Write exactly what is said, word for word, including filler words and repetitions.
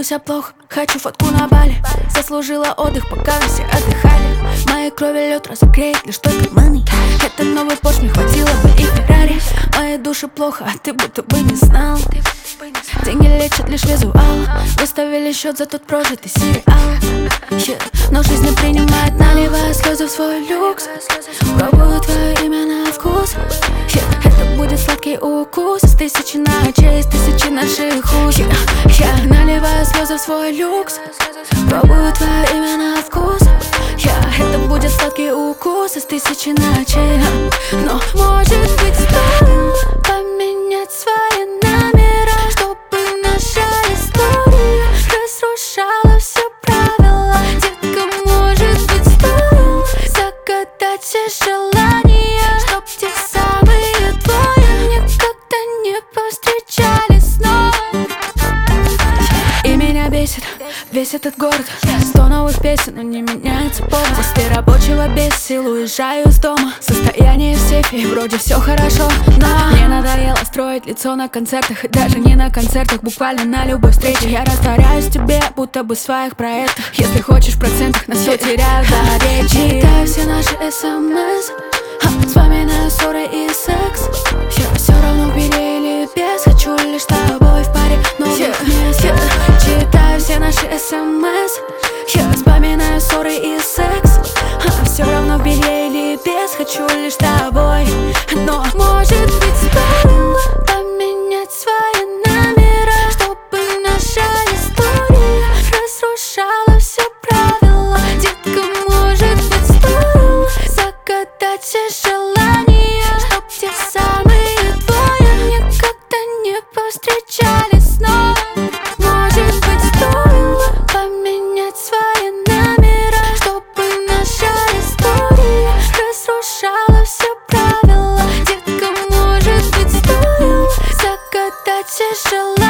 чувствую себя плохо, хочу фотку на Бали. Заслужила отдых, пока все отдыхали. В моей крови лед разогреет лишь только money. Это новый Порш, мне хватило бы и Феррари. Моей душе плохо, а ты будто бы не знал. Деньги лечат лишь визуал. Выставили счет за тот прожитый сериал. yeah. Но жизнь не принимает, наливая слезы в свой люкс. Пробую твое имя на вкус. yeah. Это будет сладкий укус из тысячи ночей, из тысячи наших уст. yeah. yeah. Наливаю слезы в свой люкс. Пробую твое имя на вкус. yeah. Это будет сладкий укус из тысячи ночей. Но может быть стоило поменять свои номера, чтобы наша история разрушала все правила. Детка, может быть стоило загадать все желания, чтоб те самые двое никогда не повстречались снова. И меня бесит весь этот город. Сто новых песен, но не меняется повод. После рабочего без сил уезжаю из дома. Состояние в сейфе, вроде все хорошо, но мне надоело строить лицо на концертах. И даже не на концертах, буквально на любой встрече. Я растворяюсь в тебе, будто бы в своих проектах. Если хочешь в процентах, на все теряю до речи. Читаю все наши смс, вспоминаю ссоры и секс. Я все равно в беде или без, хочу лишь с тобой в паре новых мест. Читаю все наши смс, я вспоминаю ссоры и секс. Все равно в белье или без, хочу лишь с тобой. Но может быть стоило поменять свои номера, чтобы наша история разрушала все правила. Детка, может быть стоило загадать все желания, чтоб те самые двое никогда не повстречались снова. Может быть стоило поменять свои номера, чтобы наша история разрушала все правила. Детка, может быть стоило загадать все желания.